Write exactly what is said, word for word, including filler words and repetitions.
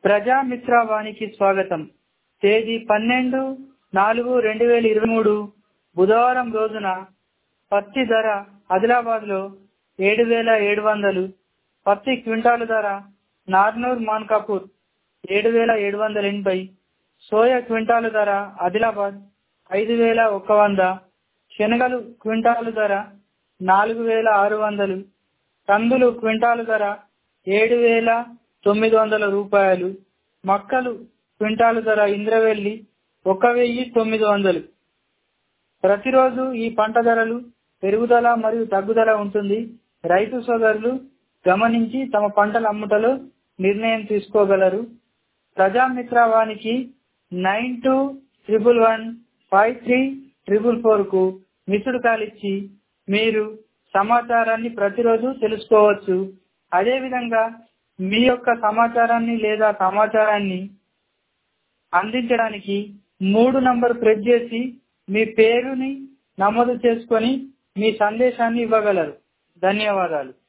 ప్రజామిత్ర వానికి స్వాగతం. తేదీ పన్నెండు నాలుగు రెండు వేల ఇరవై మూడు బుధవారం రోజున పత్తి ధర ఆదిలాబాద్ లో ఏడు వేల ఏడు వందలు, పత్తి క్వింటాలు ధర నార్నూర్ మాన్కాపూర్ ఏడు వేల ఏడు వందల ఎనభై, సోయా క్వింటాలు ధర ఆదిలాబాద్ ఐదు వేల ఒక వంద, శనగలు క్వింటాలు ధర నాలుగు వేల ఆరు వందలు, కందులు క్వింటాలు ధర ఏడు వేల తొమ్మిది వందల రూపాయలు, మక్కలు క్వింటాలు ధర ఇంద్రవెల్లి ఒక వెయ్యి తొమ్మిది వందలు. ప్రతిరోజు ఈ పంట ధరలు పెరుగుదల మరియు తగ్గుదల ఉంటుంది. రైతు సోదరులు గమనించి తమ పంటల అమ్ముటలో నిర్ణయం తీసుకోగలరు. ప్రజామిత్ర వానికి nine two triple one five three triple four కు మిస్డ్ కాల్ ఇచ్చి మీరు సమాచారాన్ని ప్రతిరోజు తెలుసుకోవచ్చు. అదేవిధంగా మీ యొక్క సమాచారాన్ని లేదా సమాచారాన్ని అందించడానికి మూడు నంబర్ ప్రెస్ చేసి మీ పేరుని నమోదు చేసుకొని మీ సందేశాన్ని ఇవ్వగలరు. ధన్యవాదాలు.